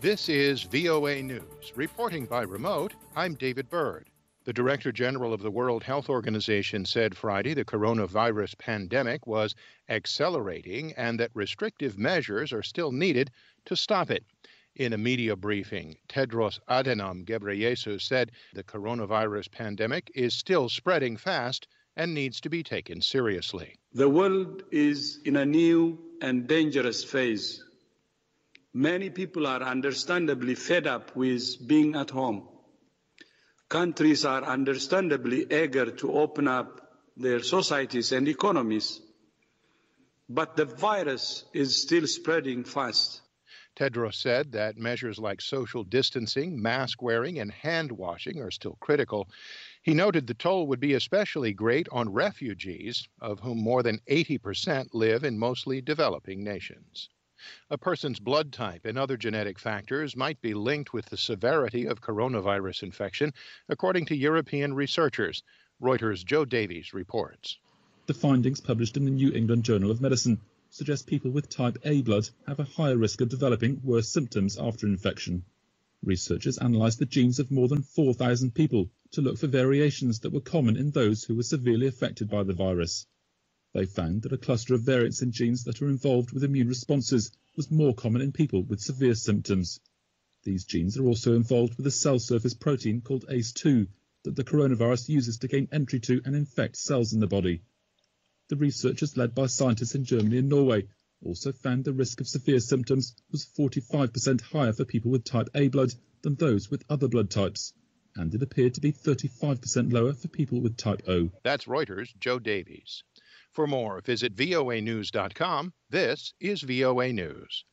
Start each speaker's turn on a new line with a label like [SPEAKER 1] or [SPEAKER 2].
[SPEAKER 1] This is VOA News. Reporting by remote, I'm David Byrd. The Director General of the World Health Organization said Friday the coronavirus pandemic was accelerating and that restrictive measures are still needed to stop it. In a media briefing, Tedros Adhanom Ghebreyesus said the coronavirus pandemic is still spreading fast and needs to be taken seriously.
[SPEAKER 2] The world is in a new and dangerous phase. Many people are understandably fed up with being at home. Countries are understandably eager to open up their societies and economies. But the virus is still spreading fast.
[SPEAKER 1] Tedros said that measures like social distancing, mask wearing, and hand washing are still critical. He noted the toll would be especially great on refugees, of whom more than 80% live in mostly developing nations. A person's blood type and other genetic factors might be linked with the severity of coronavirus infection, according to European researchers. Reuters' Joe Davies reports.
[SPEAKER 3] The findings published in the New England Journal of Medicine suggest people with type A blood have a higher risk of developing worse symptoms after infection. Researchers analysed the genes of more than 4,000 people to look for variations that were common in those who were severely affected by the virus. They found that a cluster of variants in genes that are involved with immune responses was more common in people with severe symptoms. These genes are also involved with a cell surface protein called ACE2 that the coronavirus uses to gain entry to and infect cells in the body. The researchers, led by scientists in Germany and Norway, also found the risk of severe symptoms was 45% higher for people with type A blood than those with other blood types, and it appeared to be 35% lower for people with type O.
[SPEAKER 1] That's Reuters' Joe Davies. For more, visit voanews.com. This is VOA News.